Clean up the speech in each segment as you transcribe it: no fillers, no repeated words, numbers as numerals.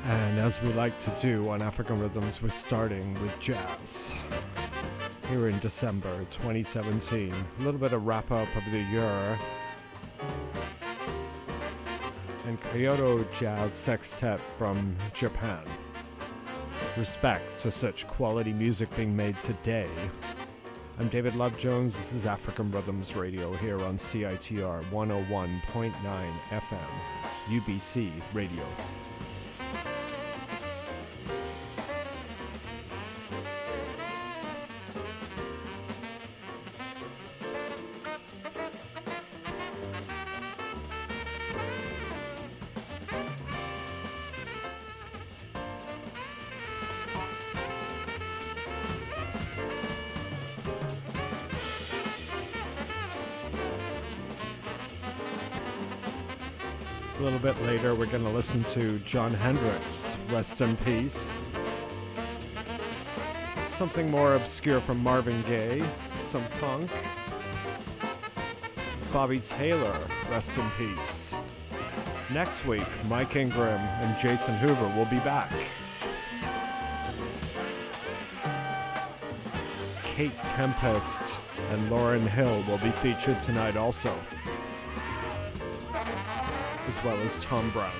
And as we like to do on African Rhythms, we're starting with jazz. Here in December 2017, a little bit of wrap-up of the year. And Kyoto Jazz Sextet from Japan. Respect to such quality music being made today. I'm David Love Jones. This is African Rhythms Radio here on CITR 101.9 FM, UBC Radio. A little bit later, we're going to listen to Jon Hendricks, rest in peace. Something more obscure from Marvin Gaye, some punk. Bobby Taylor, rest in peace. Next week, Mike Ingram and Jason Hoover will be back. Kate Tempest and Lauryn Hill will be featured tonight also, as well as Tom Brown.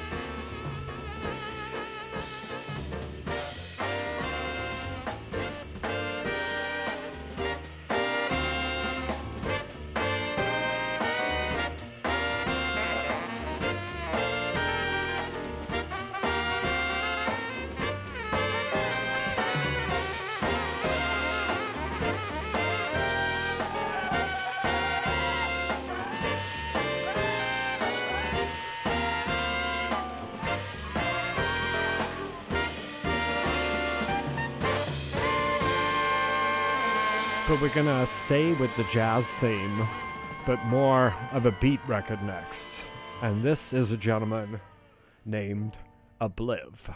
But we're gonna stay with the jazz theme, but more of a beat record next. And this is a gentleman named Obliv.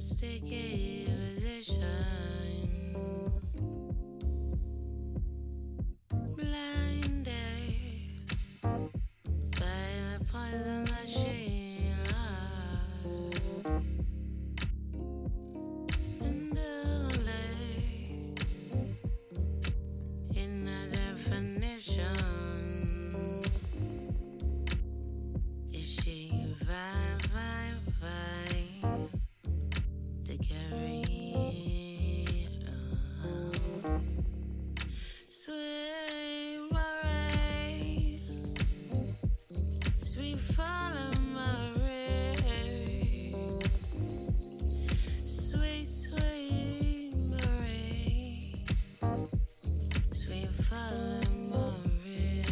sticky position, blinded by the poison that she loved, and only in a definition is she fine, fine, fine to carry on. Sweet Marie, sweet fallen Marie, sweet, sweet Marie, sweet fallen Marie.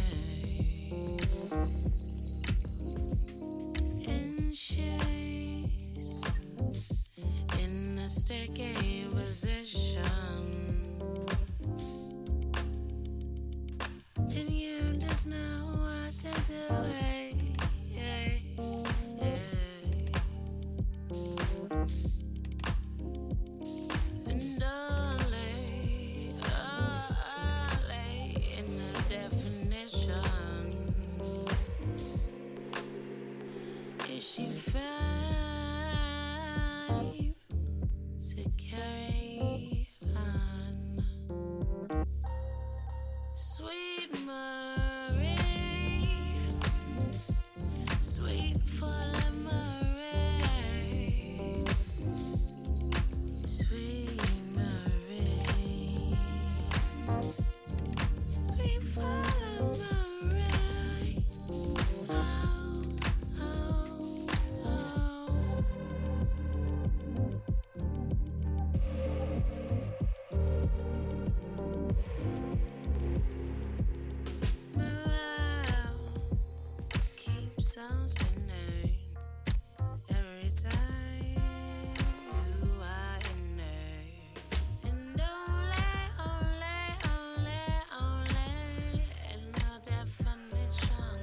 And she's in a sticky position, and you just know what to do. Hey, hey, hey. And only in a definition is she fine to carry on. Sweet Marie, sweet fallen Marie, sweet Marie, sweet fallen Marie. Oh, oh, oh. Morale keeps on spinning every time you are in there. And only in no definition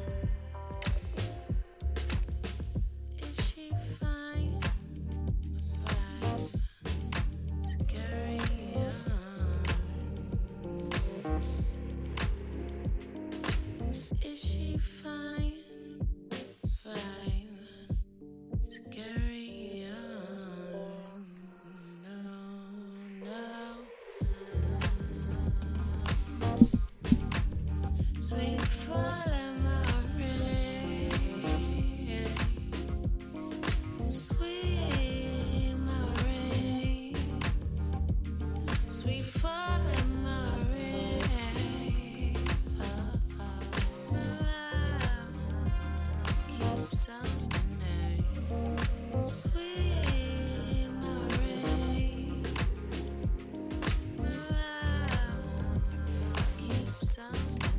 is she fine, fine to carry on. Is she fine, fine to carry on? No, no. Sweet fallen Marie, sweet Marie, sweet fallen Marie. Morale keeps on spinning. Sweet Marie, morale keeps on spinning.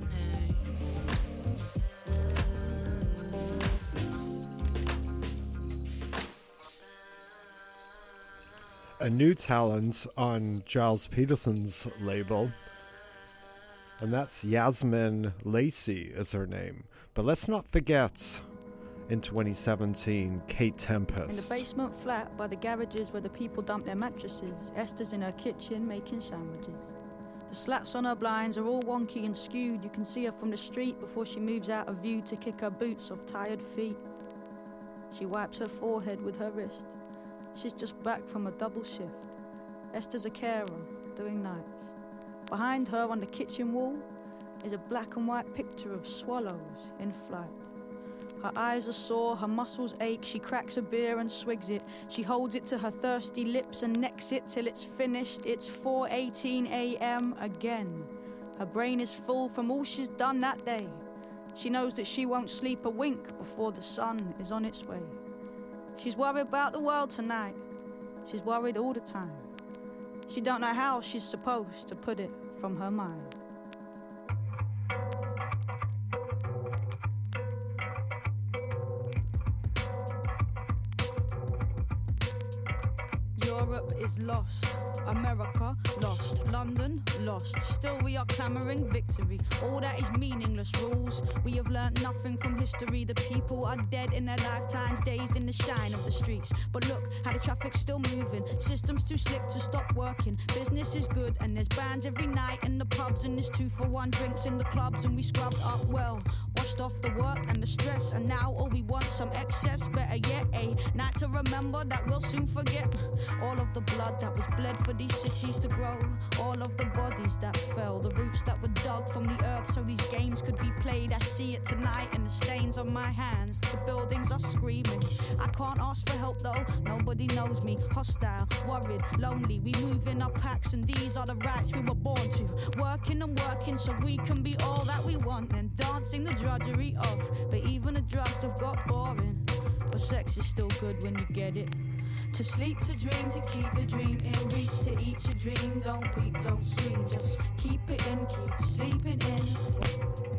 A new talent on Giles Peterson's label, and that's Yasmin Lacey is her name. But let's not forget, in 2017, Kate In the Tempest. basement flat by the garages where the people dump their mattresses, Esther's in her kitchen making sandwiches. The slats on her blinds are all wonky and skewed. You can see her from the street before she moves out of view to kick her boots off tired feet. She wipes her forehead with her wrist. She's just back from a double shift. Esther's a carer, doing nights. Behind her on the kitchen wall is a black and white picture of swallows in flight. Her eyes are sore, her muscles ache. She cracks a beer and swigs it. She holds it to her thirsty lips and necks it till it's finished. It's 4:18 a.m. again. Her brain is full from all she's done that day. She knows that she won't sleep a wink before the sun is on its way. She's worried about the world tonight. She's worried all the time. She don't know how she's supposed to put it from her mind. Europe is lost, America lost, London lost. Still we are clamouring victory. All that is meaningless rules. We have learnt nothing from history. The people are dead in their lifetimes, dazed in the shine of the streets. But look how the traffic's still moving. Systems too slick to stop working. Business is good and there's bands every night in the pubs, and there's 2-for-1 drinks in the clubs, and we scrubbed up well, washed off the work and the stress, and now all we want some excess. Better yet, a night to remember that we'll soon forget. All of the blood that was bled for these cities to grow, all of the bodies that fell, the roots that were dug from the earth so these games could be played. I see it tonight in the stains on my hands. The buildings are screaming. I can't ask for help though, nobody knows me. Hostile, worried, lonely. We move in our packs and these are the rights we were born to. Working and working so we can be all that we want, and dancing the drudgery of. But even the drugs have got boring. But sex is still good when you get it. To sleep, to dream, to keep the dream in reach. To eat your dream, don't peep, don't scream. Just keep it in, keep sleeping in.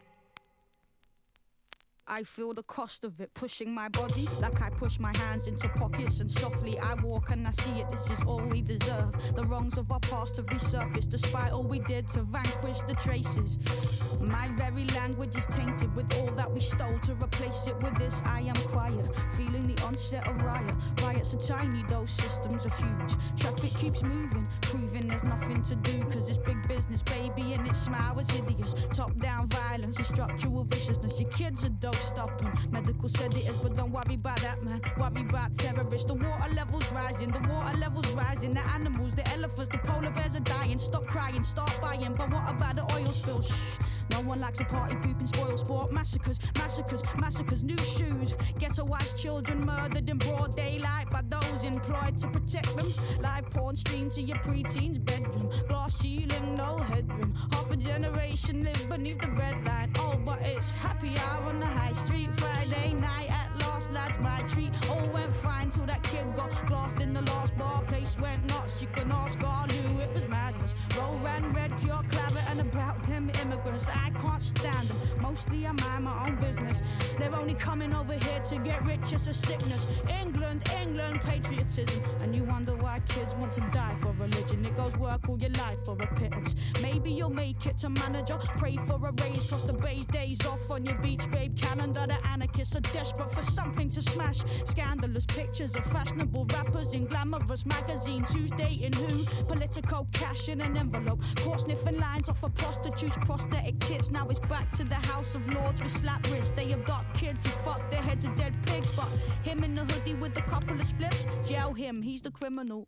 I feel the cost of it pushing my body like I push my hands into pockets, and softly I walk and I see it. This is all we deserve. The wrongs of our past have resurfaced despite all we did to vanquish the traces. My very language is tainted with all that we stole. To replace it with this, I am quiet, feeling the onset of riot. Riots are tiny, those systems are huge. Traffic keeps moving, proving there's nothing to do, cause it's big business, baby, and its smile is hideous. Top-down violence and structural viciousness. Your kids are dosed up on medical sedatives, but don't worry about that, man. Worry about terrorists. The water level's rising, the water level's rising. The animals, the elephants, the polar bears are dying. Stop crying, start buying. But what about the oil spill? Shh. No one likes a party poop and spoil sport. Massacres, massacres, massacres. New shoes. Ghettoized children murdered in broad daylight by those employed to protect them. Live porn streamed to your preteen's bedroom. Glass ceiling, no headroom. Half a generation live beneath the breadline. Oh, but it's happy hour on the high street. Friday night at last, that's my treat. All went fine till that kid got glassed in the last bar. Place went nuts, you can ask Garlu, it was madness. Roll ran red, pure claret, and about them immigrants I can't stand them. Mostly I mind my own business. They're only coming over here to get rich, it's a sickness. England, England, patriotism. And you wonder why kids want to die for religion. It goes work all your life for a pittance. Maybe you'll make it to manager. Pray for a raise, cross the bay's days off on your beach, babe. Calendar, the anarchists are desperate for something to smash. Scandalous pictures of fashionable rappers in glamorous magazines. Who's dating who? Political cash in an envelope. Caught sniffing lines off of prostitutes' prosthetic tits. Now it's back to the House of Lords with slap wrists. They adopt kids who fuck their heads of dead pigs. But him in the hoodie with a couple of spliffs, jail him, he's the criminal.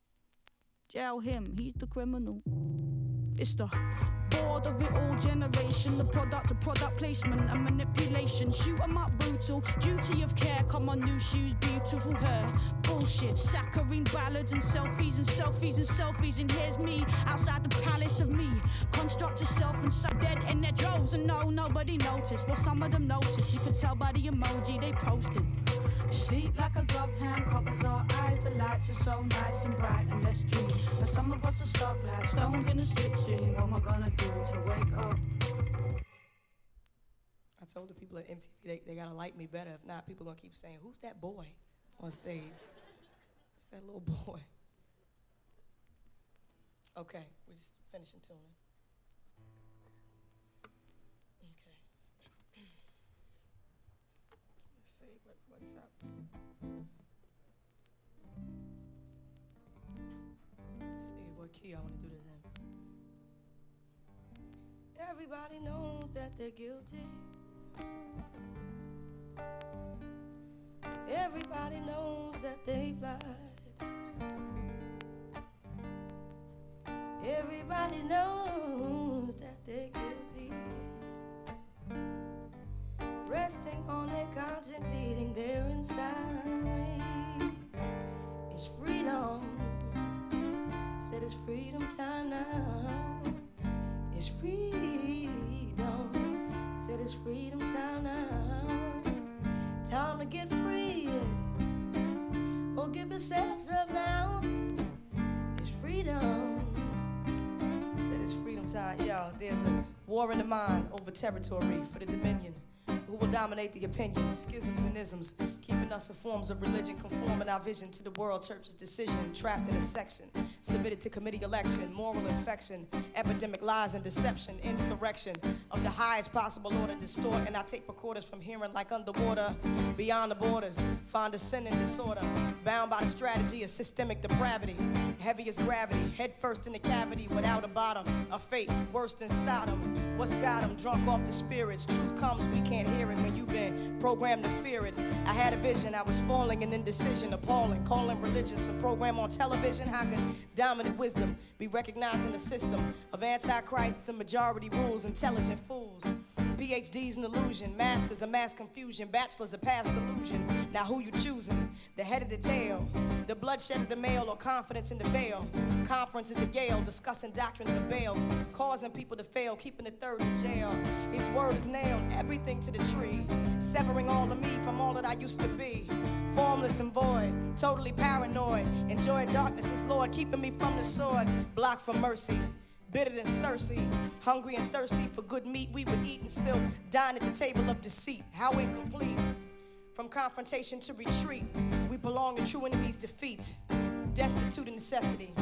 Jail him, he's the criminal. It's the bored of it all generation, the product of product placement and manipulation. Shoot 'em up brutal, duty of care, come on new shoes, beautiful hair. Bullshit, saccharine ballads and selfies and selfies and selfies. And here's me, outside the palace of me. Construct yourself and suck dead in their droves. And no, nobody noticed, well some of them noticed. You could tell by the emoji they posted. Sleep like a gloved hand covers our eyes. The lights are so nice and bright and let's dream. But some of us are stuck like stones in a slipstream. What am I gonna do to wake up? I told the people at MTV they gotta like me better. If not, people gonna keep saying, who's that boy on stage? It's that little boy. Okay, we're just finishing tuning. Okay. Let's see, what's up? Let's see what key I wanna do this in. Everybody knows that they're guilty. Everybody knows that they lied. Everybody knows that they're guilty. Resting on their conscience, eating their inside. It's freedom. Said it's freedom time now. It's freedom. Said it's freedom time now. Time to get free. Oh, give yourselves up now. It's freedom. Said it's freedom time. Yo, there's a war in the mind over territory for the dominion. Who will dominate the opinions? Schisms and isms keep giving us the forms of religion, conforming our vision to the world church's decision, trapped in a section, submitted to committee election, moral infection, epidemic lies and deception, insurrection of the highest possible order, distort, and I take recorders from hearing like underwater, beyond the borders, find a sin and disorder, bound by the strategy of systemic depravity, heavy as gravity, head first in the cavity, without a bottom, a fate worse than Sodom. What's got 'em drunk off the spirits? Truth comes, we can't hear it when you've been programmed to fear it. I had a vision, I was falling in indecision, appalling, calling religion some program on television. How can dominant wisdom be recognized in a system of antichrists and majority rules, intelligent fools? PhDs an illusion, masters of mass confusion, bachelors of past illusion. Now who you choosing? The head of the tail, the bloodshed of the male, or confidence in the veil? Conferences at Yale, discussing doctrines of bail, causing people to fail, keeping the third in jail. His word is nailed, everything to the tree, severing all of me from all that I used to be. Formless and void, totally paranoid. Enjoy darkness as Lord, keeping me from the sword. Blocked from mercy, bitter than Cersei. Hungry and thirsty for good meat, we would eat and still dine at the table of deceit. How incomplete. From confrontation to retreat, we belong to true enemies' defeat. Destitute of necessity,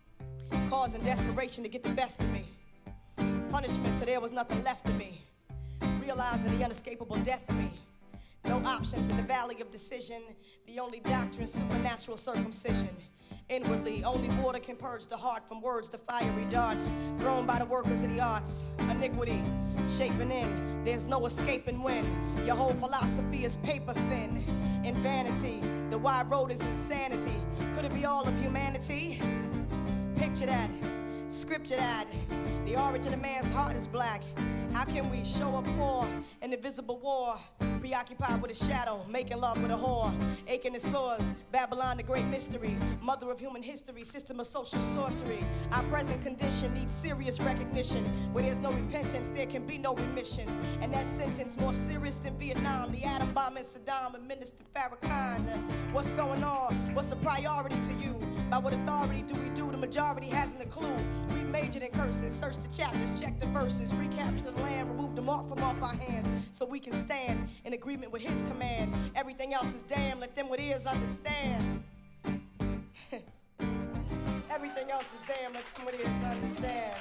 causing desperation to get the best of me. Punishment till there was nothing left of me. Realizing the unescapable death of me. No options in the valley of decision. The only doctrine, supernatural circumcision. Inwardly, only water can purge the heart from words to fiery darts thrown by the workers of the arts. Iniquity, shaping in, there's no escaping when your whole philosophy is paper thin. In vanity, the wide road is insanity. Could it be all of humanity? Picture that, scripture that. The origin of man's heart is black. How can we show up for an invisible war? Preoccupied with a shadow, making love with a whore. Aching the sores, Babylon the great mystery. Mother of human history, system of social sorcery. Our present condition needs serious recognition. Where there's no repentance, there can be no remission. And that sentence more serious than Vietnam. The atom bomb in Saddam and Minister Farrakhan. What's going on? What's a priority to you? By what authority do we do? The majority hasn't a clue. We've majored in curses, searched the chapters, checked the verses, recaptured the land, removed the mark from off our hands, so we can stand in agreement with his command. Everything else is damn, let them with ears understand. Everything else is damn, let them with ears understand.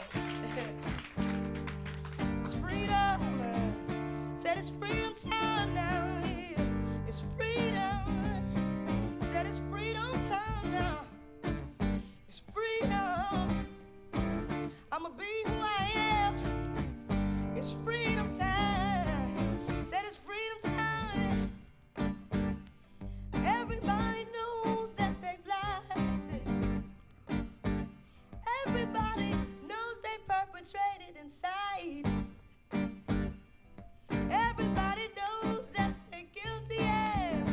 It's freedom, said it's freedom time now. It's freedom, said it's freedom time now. It's freedom, I'ma be who I am. It's freedom time, said it's freedom time. Everybody knows that they've lied. Everybody knows they perpetrated inside. Everybody knows that they're guilty as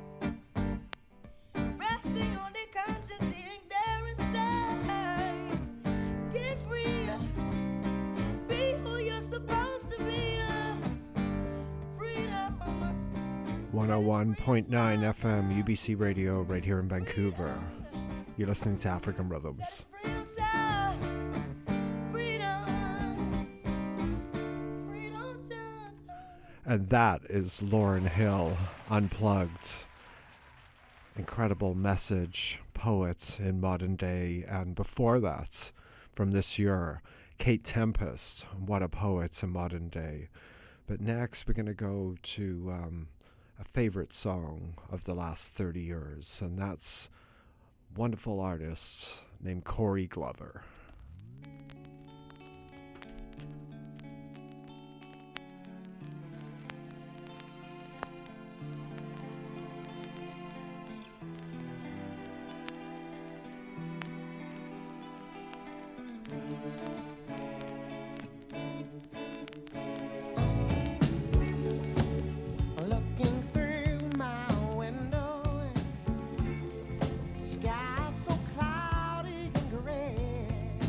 resting on their conscience, hearing their insides. Get free, be who you're supposed to be. Freedom. 101.9 FM UBC Radio right here in Vancouver. You're listening to African Rhythms. Freedom time. Freedom. Freedom time. And that is Lauryn Hill, Unplugged. Incredible message, poet in modern day. And before that, from this year, Kate Tempest, what a poet in modern day. But next we're going to go to a favorite song of the last 30 years, and that's a wonderful artist named Corey Glover. Looking through my window, sky so cloudy and gray.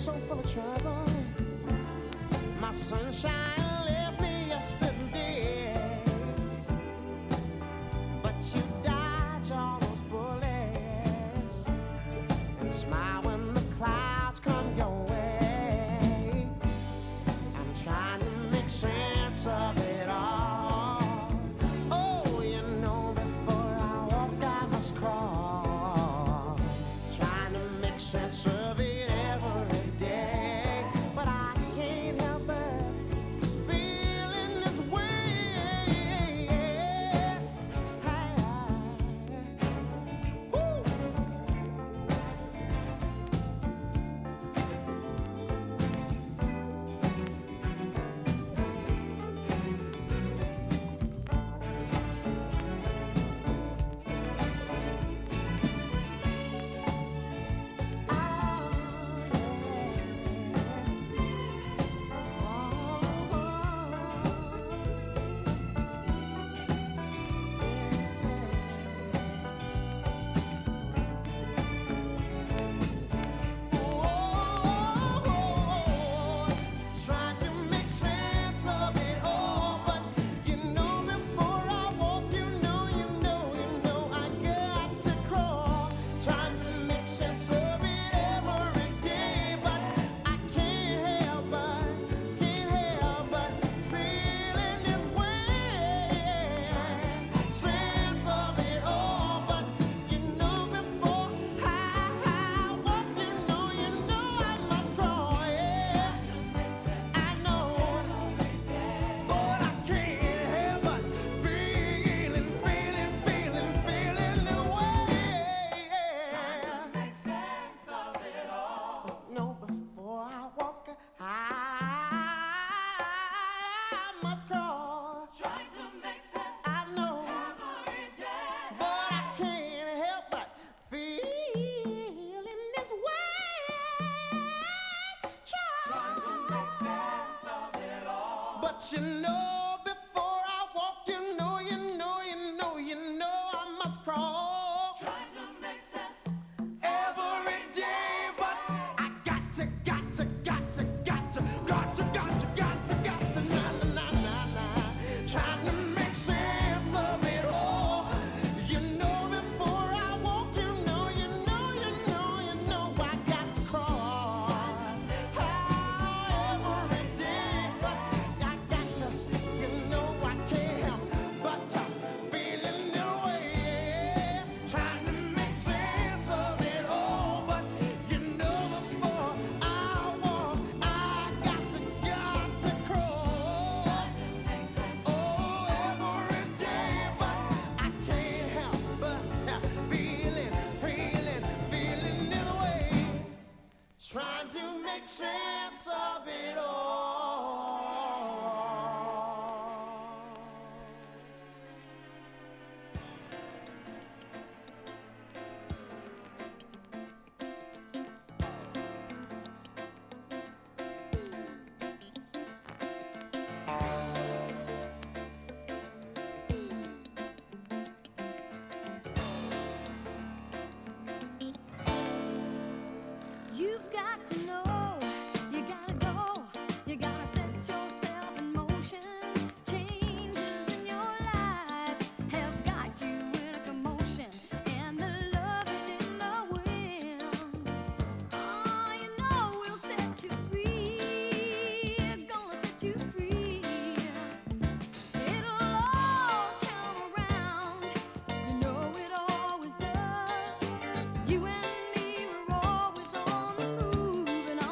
so full of trouble. My sunshine left me yesterday, but you dodge all those bullets and smile when the clouds come your way. I'm trying to make sense of it all. Oh, you know, before I walk I must crawl. Trying to make sense of it every day, but I can't help but feeling this way. Woo! Trying to make sense of it all, but you know before I walk, you know, I got to crawl. Trying to make sense of it every day, but I can't help but feeling this way. Sense of it all, but you know before I walk, you know I must crawl. Yeah, I know, but I can't help but feeling the way. Make sense of it all. No, before I walk, I must crawl. Trying to make sense. I know, but I can't help but feeling this way. Trying to make sense of it all. But you know, before I walk, you know, I must crawl. Trying to make sense every day, but I got to, trying to make sense of it all. You know, before I walk, you know, I got to crawl. Every day, but I got to, I can't help but feeling the way. Trying to make sense of it all, but you know, before I walk, I got to crawl. Oh, every day, but I can't help but feeling this way. Trying to make sense of it all. You've got to know, you gotta go, you gotta set yourself in motion. Changes in your life have got you in a commotion, and the loving in the wind. Oh, you know we'll set you free, gonna set you free. It'll all come around, you know it always does. You and me were always on the move and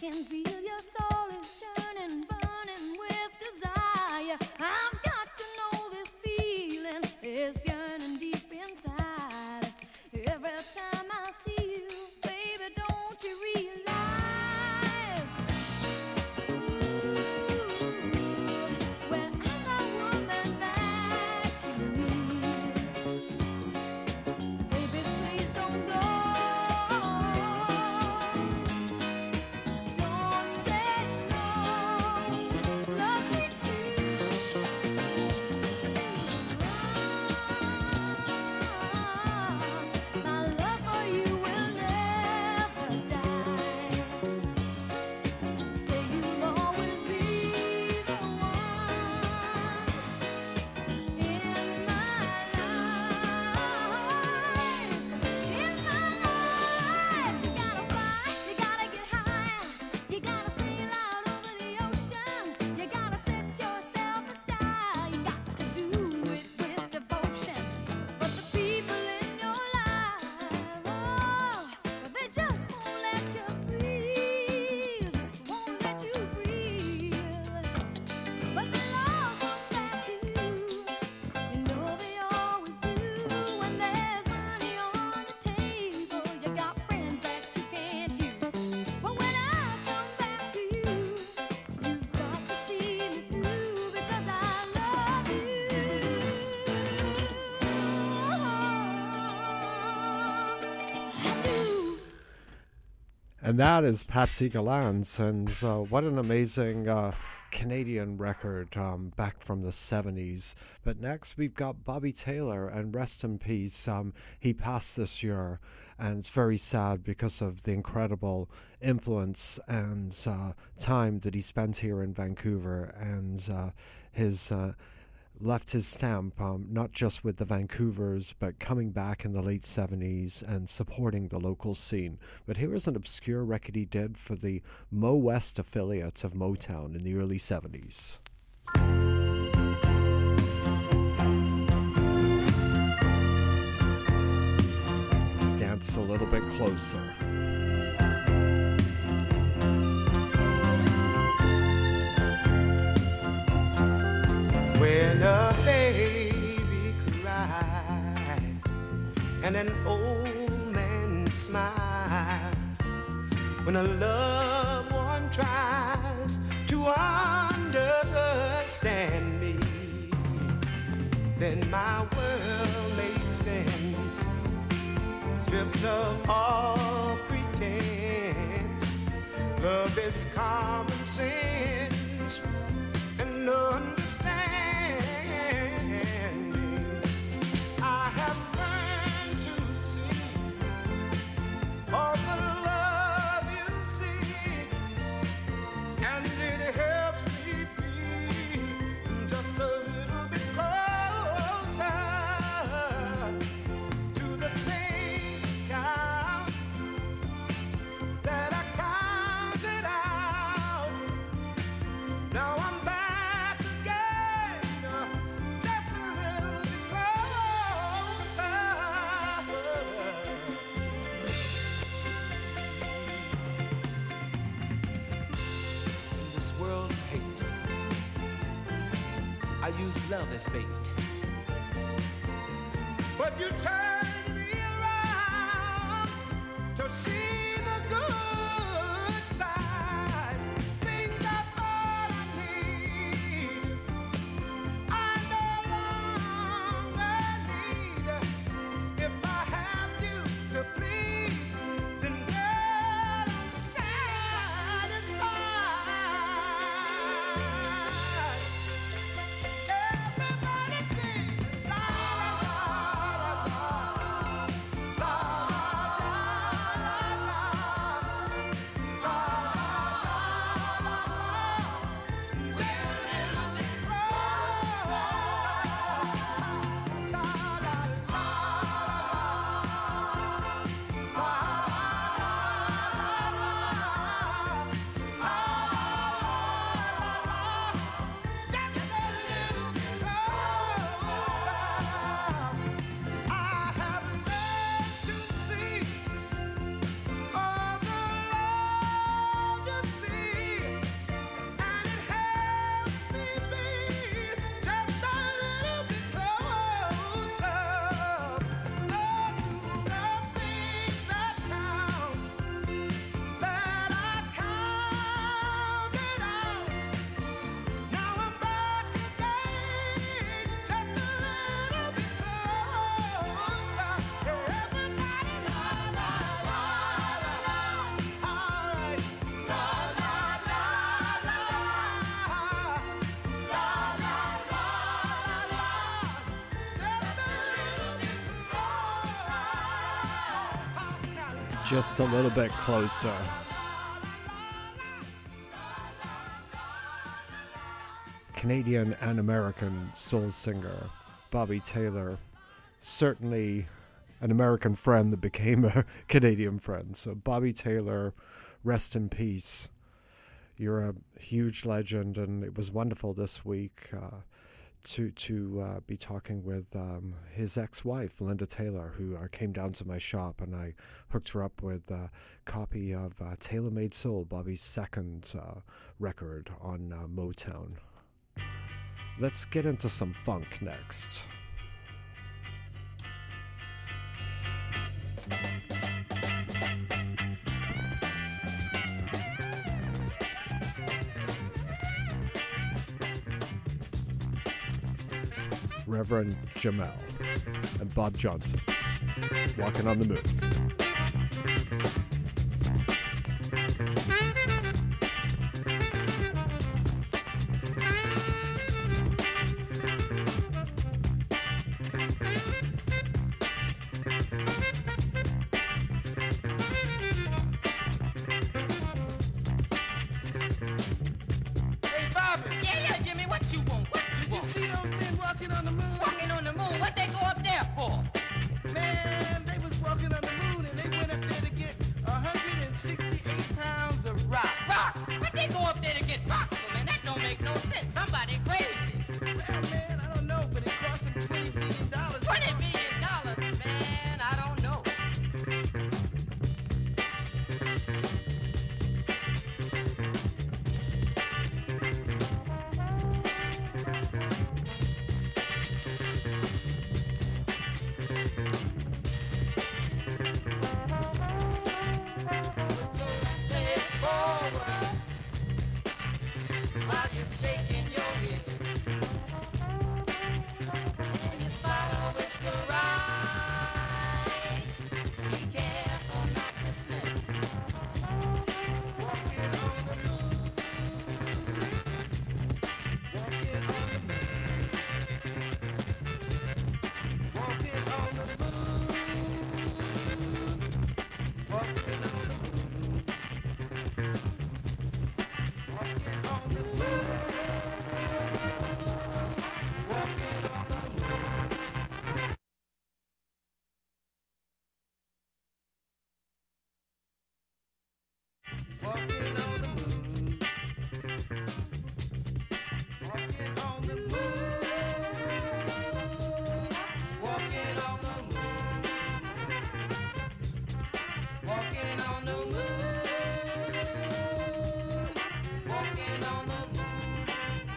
can feel your soul is churning, burning with desire. I've got to know this feeling is yearning deep inside. Every time I see you, baby, don't you realize? Ooh, well, I'm the woman that you need. Baby, please don't go. Don't say no. Love me too. My love for you will never die. Say you'll always be the one in my life. In my life, you gotta fly, you gotta get high, you gotta sail out over the ocean, you gotta set yourself a style, you got to do it with devotion. But the people in your life, oh, they just won't let you breathe, won't let you breathe. But the love comes back to you. You know they always do. When there's money on the table, you got friends that you can't use. But when I come back to you, you've got to see me through because I love you. I do. And that is Patsy Gallant, and what an amazing Canadian record back from the 70s. But next we've got Bobby Taylor, and rest in peace. He passed this year, and it's very sad because of the incredible influence and time that he spent here in Vancouver, and his left his stamp, not just with the Vancouvers, but coming back in the late 70s and supporting the local scene. But here is an obscure record he did for the Mo West affiliate of Motown in the early 70s. Dance a little bit closer. When a baby cries and an old man smiles, when a loved one tries to understand me, then my world makes sense, stripped of all pretense. Love is common sense and understanding. I have learned to see all the love you see, and it helps me be just a little bit closer to the things that I counted out. Now I'm back again, just a little bit closer. In this world of hate, I use love as bait. But you turned me around to see the good side. Things I thought I need, I no longer need. If I have you to please, then girl, I'm satisfied. Everybody sing la la la la la la la la la. Just a little bit closer. Canadian and American soul singer Bobby Taylor, certainly an American friend that became a Canadian friend. So Bobby Taylor, rest in peace. You're a huge legend, and it was wonderful this week to be talking with his ex-wife, Linda Taylor, who came down to my shop, and I hooked her up with a copy of Taylor Made Soul, Bobby's second record on Motown. Let's get into some funk next. Reverend Jamel and Bob Johnson, Walking on the Moon. Hey, Bobby. Yeah, Jimmy, what you want? What you Did you want? see those men walking on the moon? Walking on the moon, what they go up there for? Man, they was walking on the moon and they went up there to get 168 pounds of rock. Rocks! What they go up there to get rocks for, man? That don't make no sense. Somebody crazy. Well, man, I don't know, but it cost them $20 billion. $20 billion, man, I don't know. Pay it forward while you're shaking your hips. And you follow with your right. Be careful not to slip. Walking on the moon. Walking on the moon. Walking on the moon. Walking on the moon. Walking on the moon. Walking on the moon. Walking on the moon. Walking on the moon. Walking on the moon. Walking on the moon. Walking on the moon.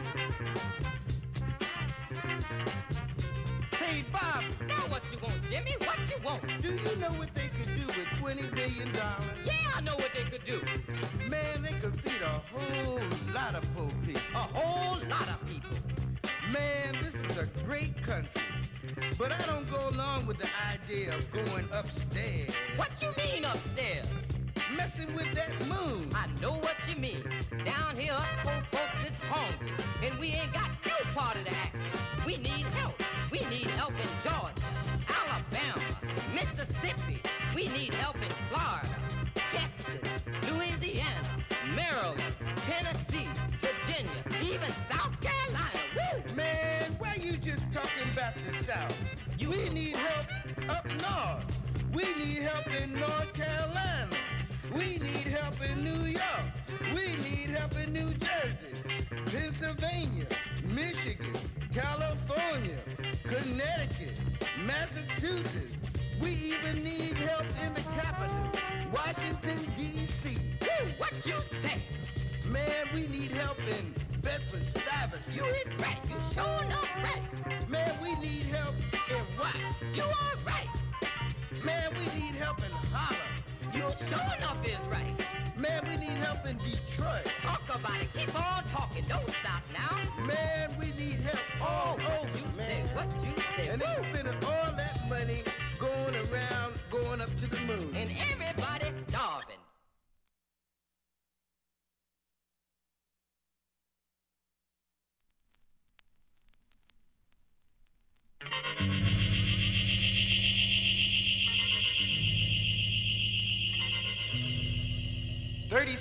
Hey, Bob, Now what you want, Jimmy? What you want? do you know what they could do with $20 billion? Yeah, I know what they could do. Man, they could feed a whole lot of poor people. A whole lot of people. Man, this is a great country. But I don't go along with the idea of going upstairs. What you mean upstairs? Messing with that moon. I know what you mean. Down here, us poor folks is hungry, and we ain't got no part of the action. We need help. We need help in Georgia, Alabama, Mississippi. We need help in Florida, Texas, Louisiana, Maryland, Tennessee, Virginia, even South Carolina. Woo! Man, why you just talking about the South? We need help up north. We need help in North Carolina. We need help in New York. We need help in New Jersey, Pennsylvania, Michigan, California, Connecticut, Massachusetts. We even need help in the capital, Washington, D.C. Woo! What you say? Man, we need help in Bedford-Stuyvesant. You is right. You sure enough right. Man, we need help in Watts. You are right. Man, we need help in Harlem. You sure enough is right. Man, we need help in Detroit. Talk about it. Keep on talking. Don't stop now. Man, we need help all over, You man. say what you say. And they Woo! spending all that money going around, going up to the moon. And everybody's starving.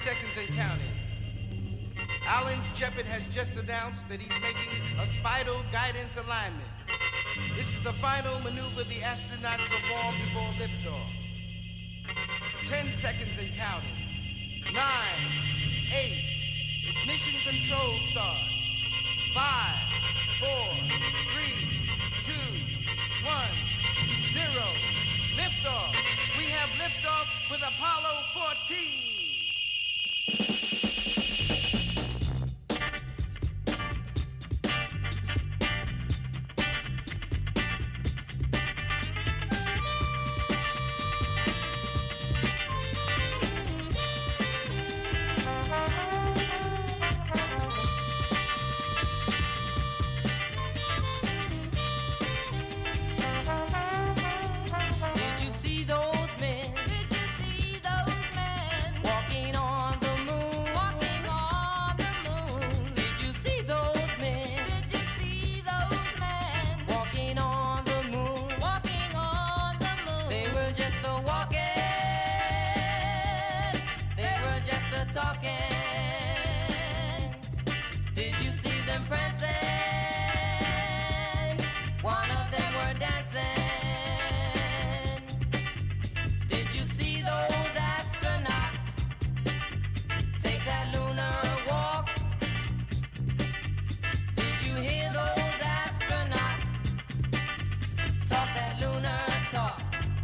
seconds and counting. Alan Shepard has just announced that he's making a spiral guidance alignment. This is the final maneuver the astronauts perform before liftoff. 10 seconds and counting. 9, 8, ignition control starts. 5, 4, 3, 2, 1, 0. Liftoff. We have liftoff with Apollo 14. Did you see those men? Did you see those men Walking on the moon. walking on the moon? Did you see those men? Did you see those men Walking on the moon. walking on the moon? They were just a walking. They were just a talking. Did you see them prancing? One of them were dancing. Did you see those astronauts take that lunar walk? Did you hear those astronauts talk that lunar talk?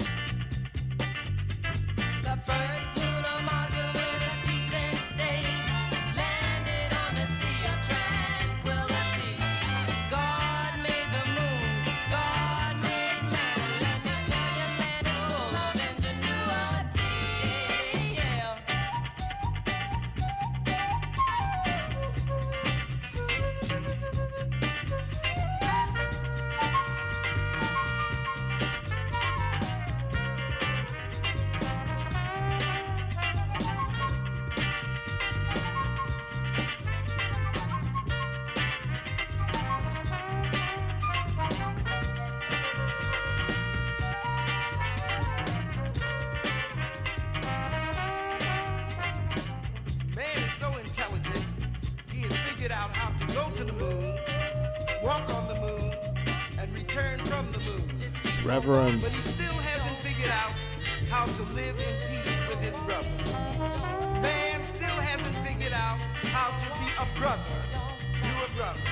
The first lunar module in a decent state landed on the sea of tranquility. God made the moon, God made man. Let me tell you, land is full of ingenuity. Yeah. Man is so intelligent, he has figured out how to go to the moon, walk on the moon, and return from the moon. But he Reverence. still hasn't figured out how to live in peace with his brother. Man still hasn't figured out how to be a brother to a brother.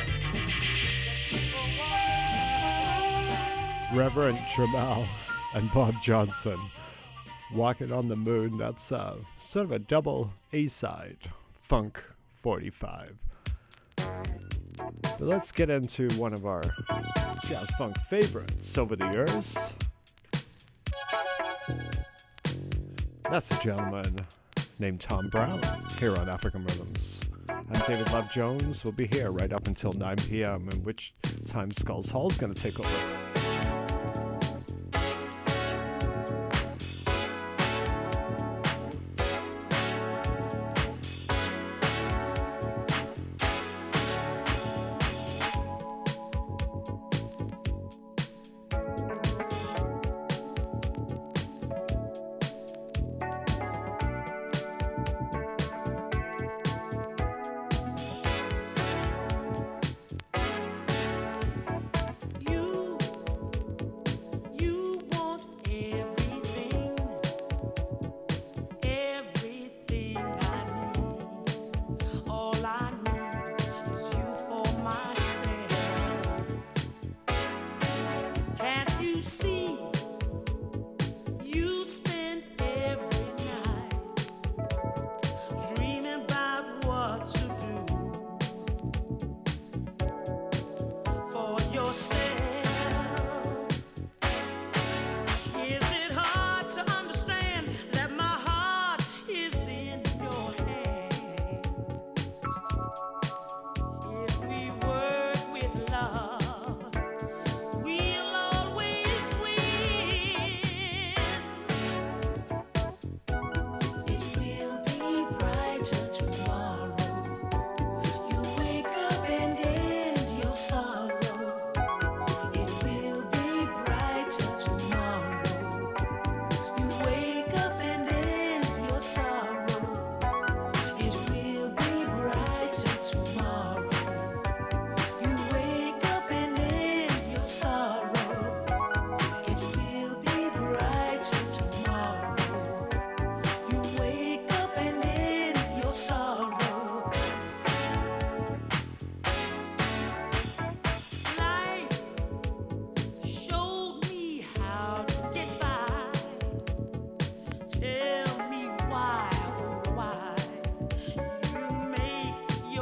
Reverend Jamal and Bob Johnson. Walking on the Moon. That's sort of a double A-side. Funk 45. But let's get into one of our jazz funk favorites over the years. That's a gentleman named Tom Brown here on African Rhythms. I'm David Love Jones. We'll be here right up until 9 p.m., in which time Skulls Hall's going to take over. You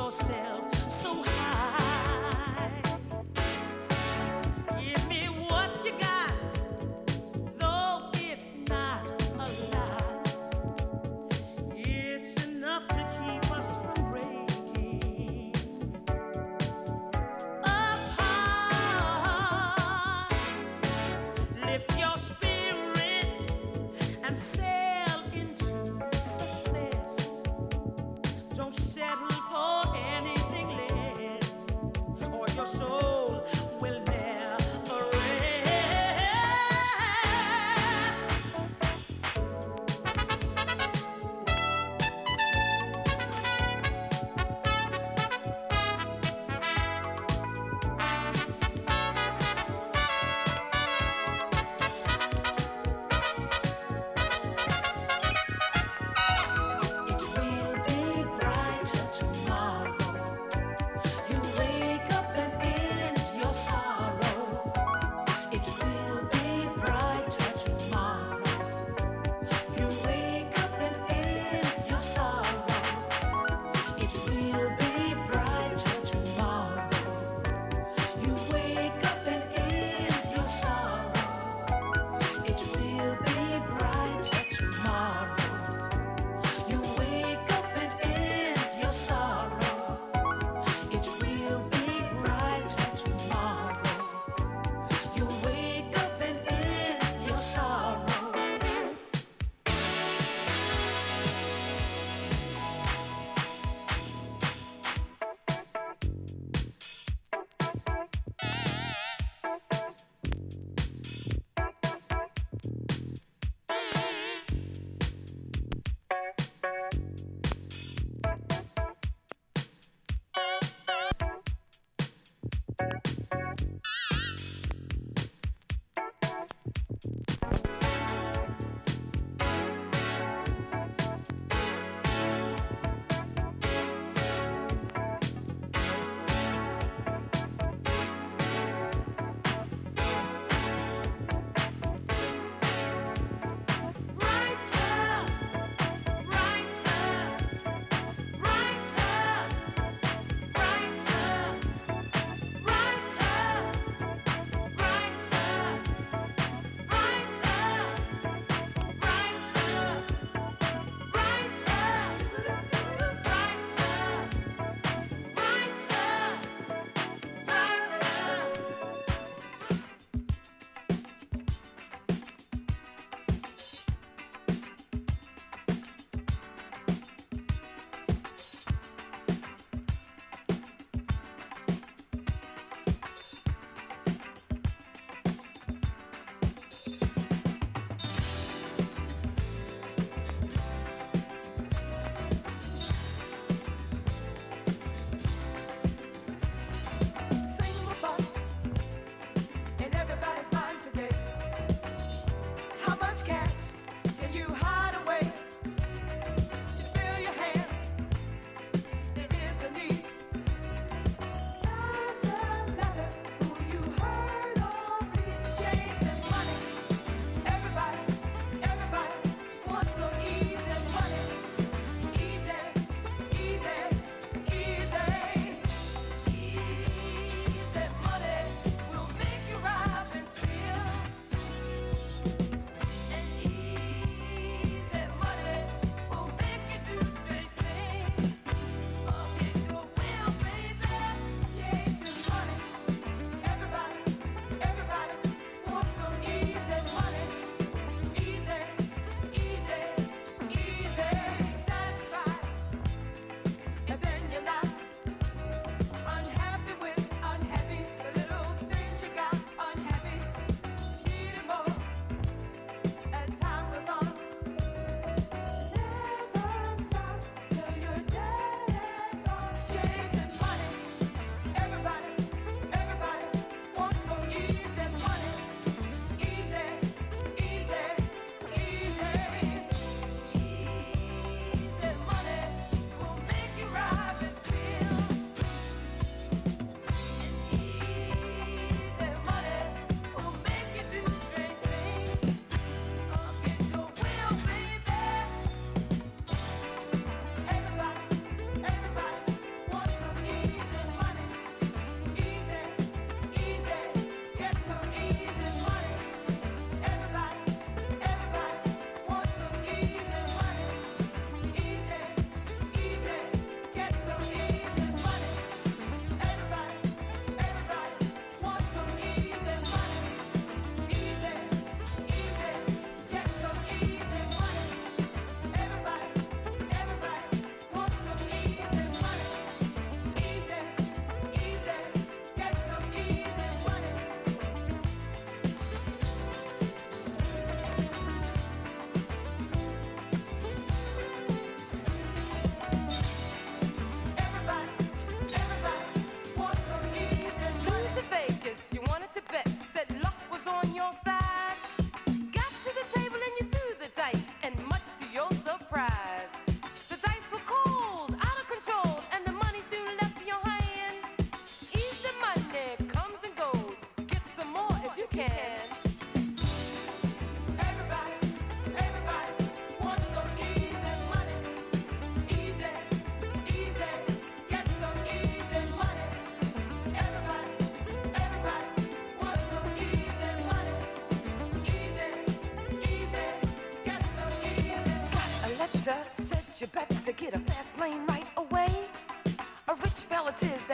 yourself so high. Give me what you got, though it's not a lot. It's enough to keep us from breaking apart. Lift your spirits and sail into success. Don't settle for anything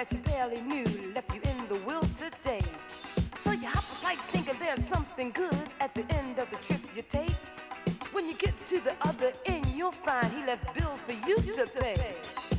that you barely knew left you in the will today. So you hop a flight thinking there's something good at the end of the trip you take. When you get to the other end, you'll find he left bills for you to pay.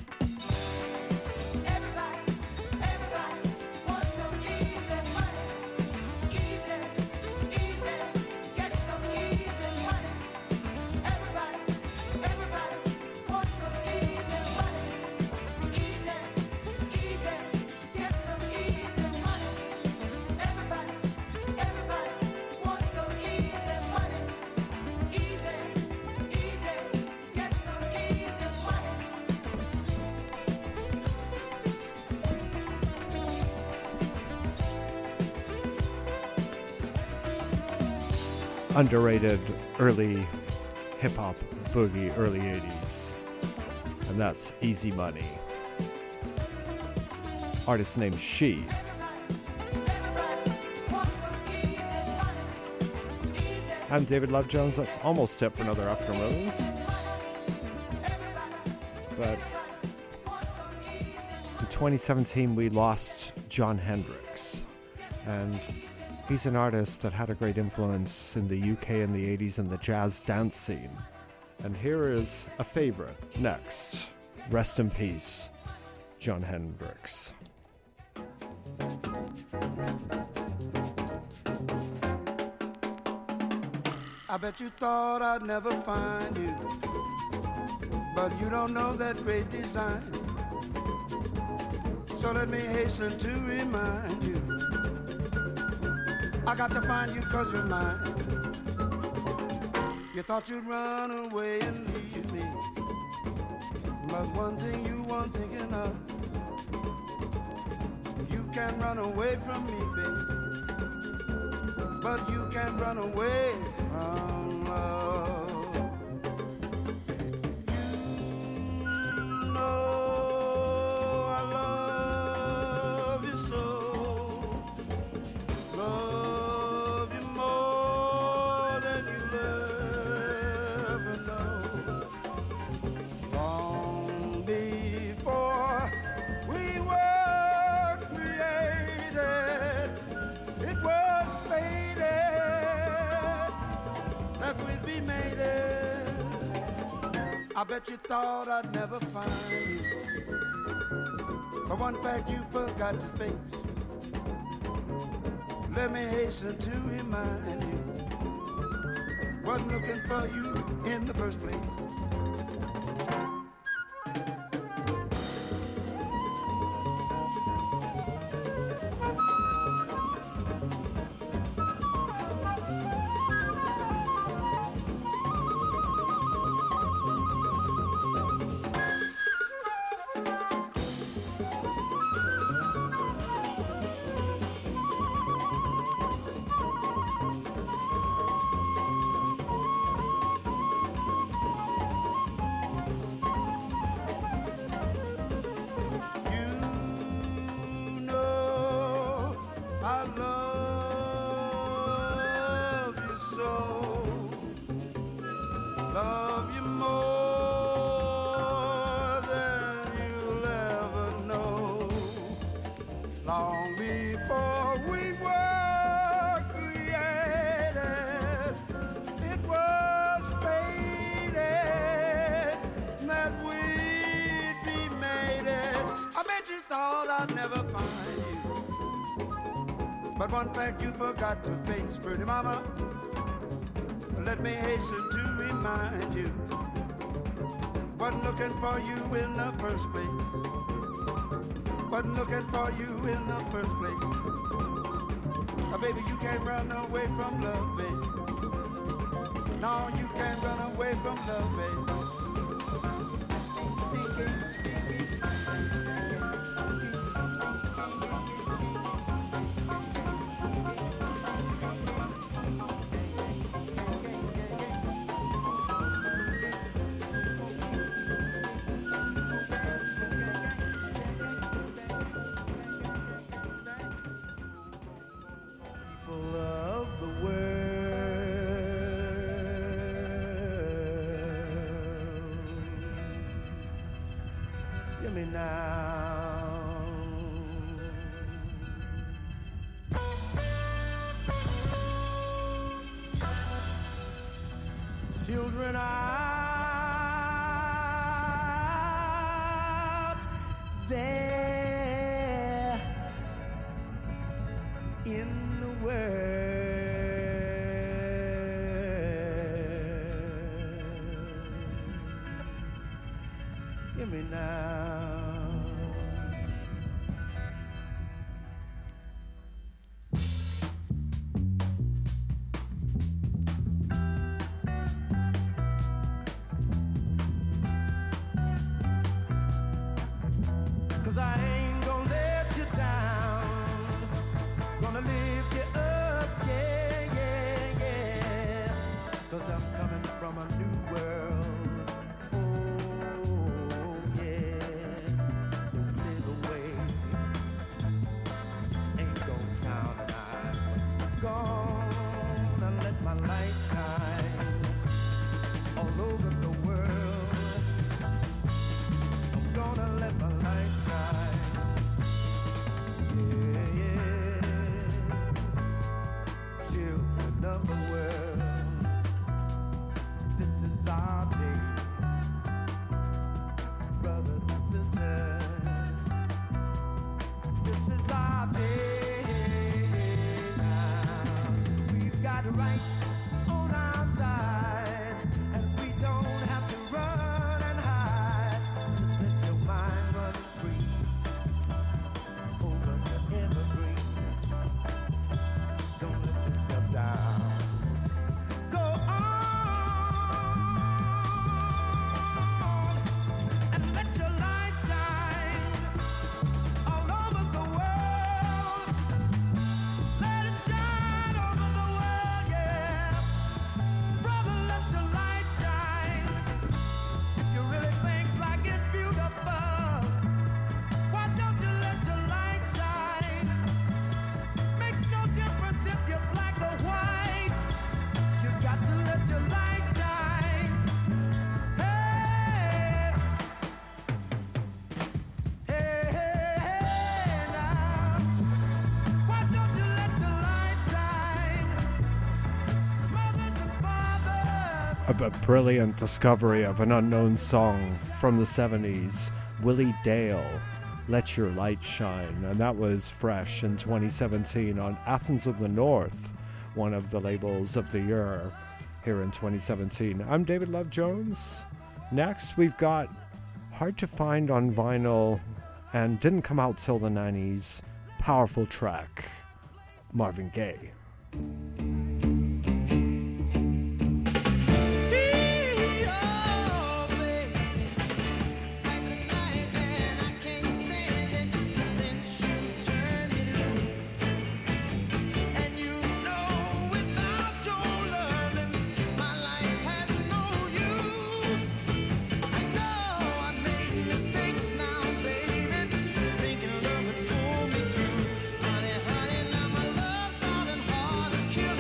Underrated early hip-hop boogie, early 80s. And that's Easy Money. Artist named She. I'm David Love Jones. That's almost it for another After Moons. But in 2017 we lost Jon Hendricks. And he's an artist that had a great influence in the UK in the 80s and the jazz dance scene. And here is a favorite next. Rest in peace, Jon Hendricks. I bet you thought I'd never find you, but you don't know that great design. So let me hasten to remind you, I got to find you 'cause you're mine. You thought you'd run away and leave me, but one thing you weren't thinking of, you can't run away from me, baby, but you can't run away from love. You know I love you so, love you more than you'll ever know. Long before we were created, it was fated that we'd be mated. I bet you thought I'd never find you, but one fact you forgot to face. Let me hasten to remind you, wasn't looking for you in the first place. But one fact you forgot to face, pretty mama, let me hasten to remind you, wasn't looking for you in the first place, wasn't looking for you in the first place. Baby, you can't run away from love, baby. No, you can't run away from love, baby. Me now. children out there in the world. Hear me now. I ain't gonna let you down. Gonna lift you up, yeah, yeah, yeah. 'Cause I'm coming from a new world. Oh, yeah. So clear the way. Ain't gonna count an eye. Gonna let my light shine all over the world. I'm gonna let my light shine. Yeah, yeah. Children of the world, this is our day. Brothers and sisters, this is our day now. We've got rights on our sides, and we don't have to run and hide. Just let your mind run free over the evergreen. Don't let yourself down. Go on and let your light shine all over the world. Let it shine over the world, yeah. Brother, let your light shine. If you really think black is beautiful, why don't you let your light shine? Makes no difference if you're black or white. You got to let your light shine. Hey, hey, hey, hey, now. Why don't you let your light shine? Mothers and fathers. A brilliant discovery of an unknown song from the 70s, Willie Dale, Let Your Light Shine, and that was fresh in 2017 on Athens of the North, one of the labels of the year here in 2017. I'm David Love Jones. Next, we've got hard to find on vinyl and didn't come out till the 90s, powerful track, Marvin Gaye. Honey, now my love's starting hard to kill.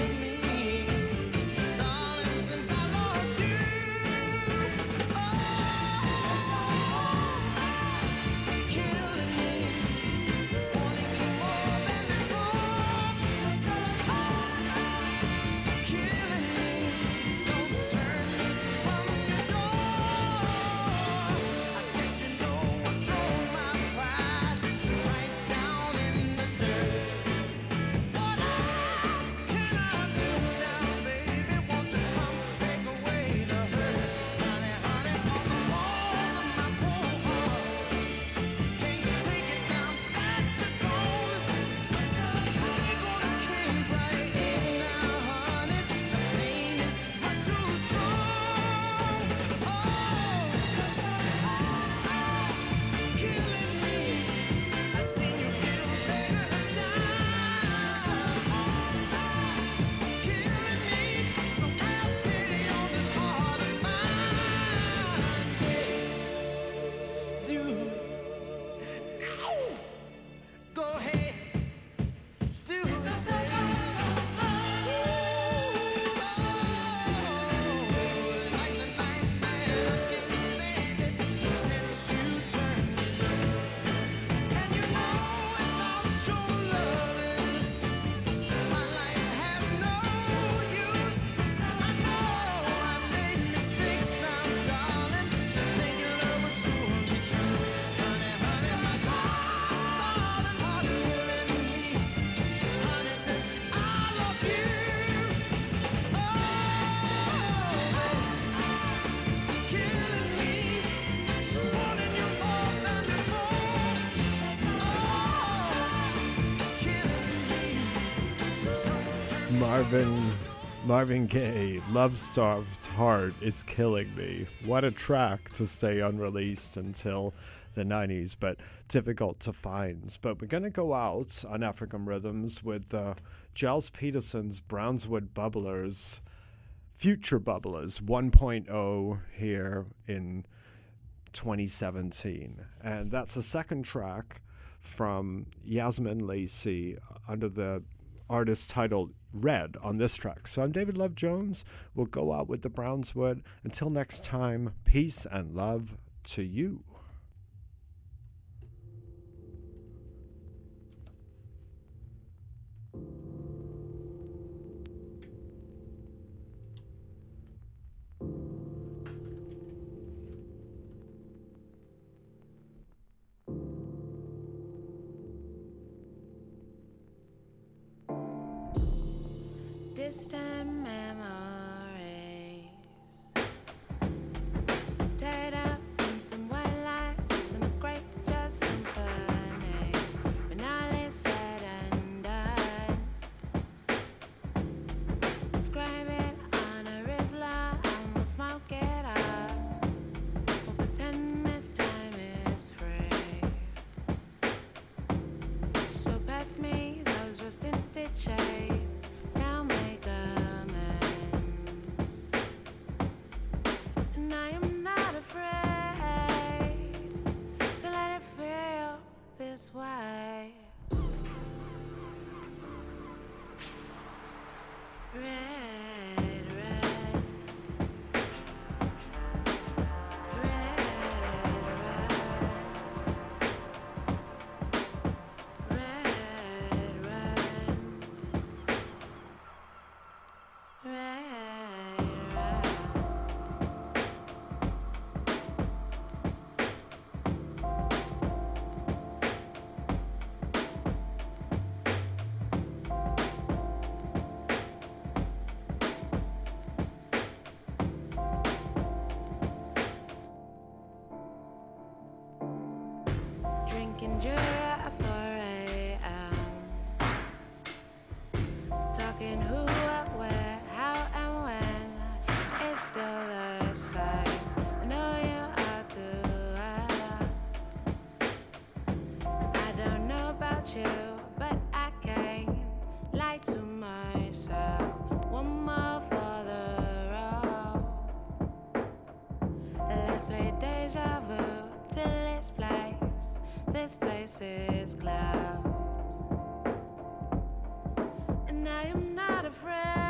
Marvin Gaye, Love Starved Heart is Killing Me. What a track to stay unreleased until the 90s, but difficult to find. But we're going to go out on African Rhythms with Giles Peterson's Brownswood Bubblers, Future Bubblers 1.0 here in 2017. And that's the second track from Yasmin Lacey under the artist titled Red on this track. So I'm David Love Jones. We'll go out with the Brownswood. Until next time, peace and love to you. Distant memories tied up in some white lights in a great jazz symphony. When all is said and done, describe it on a Rizla and we'll smoke it up. We'll pretend this time is free. So pass me those rose-tinted shades. Now make amends. And I am not afraid to let it feel this way. Red, red. Red, red. Red, red. Drinking Jura 4 a.m. Talking who, what, where, how, and when. It's still the same. I know you are too. I don't know about you, but I can't lie to myself. One more for the road. Let's play deja vu till this place is closed. And I am not afraid